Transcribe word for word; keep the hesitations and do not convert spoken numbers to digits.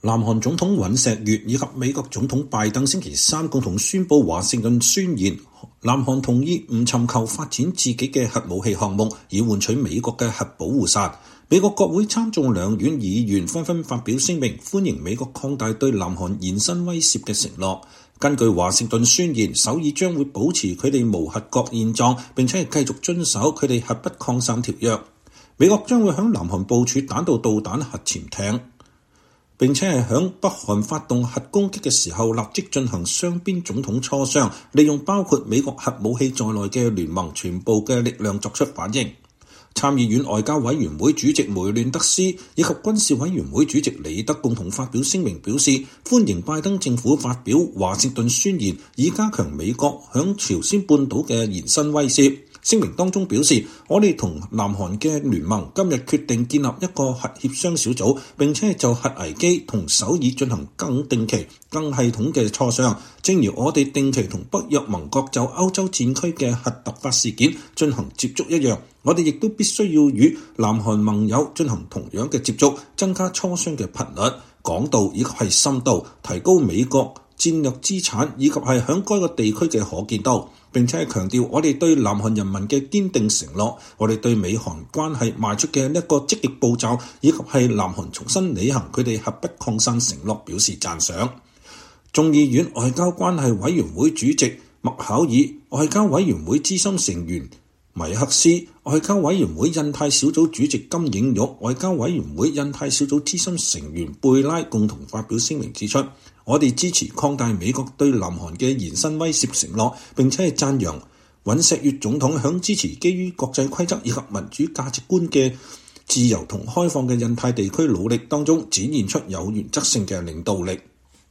南韓總統尹錫悅以及美國總統拜登星期三共同宣布華盛頓宣言，南韓同意唔尋求發展自己嘅核武器項目，以換取美國嘅核保護傘。美國國會參眾兩院議員紛紛發表聲明，歡迎美國擴大對南韓延伸威懾嘅承諾。根據華盛頓宣言，首爾將會保持佢哋無核國現狀，並且係繼續遵守佢哋核不擴散條約。美國將會響南韓部署彈道導彈核潛艇，並且係響北韓發動核攻擊嘅時候立即進行雙邊總統磋商，利用包括美國核武器在內嘅聯盟全部嘅力量作出反應。參議院外交委員會主席梅亂德斯以及軍事委員會主席李德共同發表聲明，表示歡迎拜登政府發表華盛頓宣言，以加強美國響朝鮮半島嘅延伸威懾。聲明當中表示，我哋同南韓嘅聯盟今日決定建立一個核協商小組，並且就核危機同首爾進行更定期、更系統嘅磋商，正如我哋定期同北約盟國就歐洲戰區嘅核突發事件進行接觸一樣，我哋亦都必須要與南韓盟友進行同樣嘅接觸，增加磋商嘅頻率、廣度以及係深度，提高美國戰略資產以及係響該個地區嘅可見度。並且係強調我哋對南韓人民嘅堅定承諾，我哋對美韓關係邁出嘅一個積極步驟，以及係南韓重新履行佢哋核不擴散承諾表示讚賞。眾議院外交關係委員會主席麥考爾、外交委員會資深成員米克斯、外交委員會印太小組主席金映玉、外交委員會印太小組資深成員貝拉共同發表聲明指出，我哋支持擴大美國對南韓嘅延伸威懾承諾，並且係讚揚尹錫悅總統響支持基於國際規則以及民主價值觀嘅自由同開放嘅印太地區努力當中展現出有原則性嘅領導力。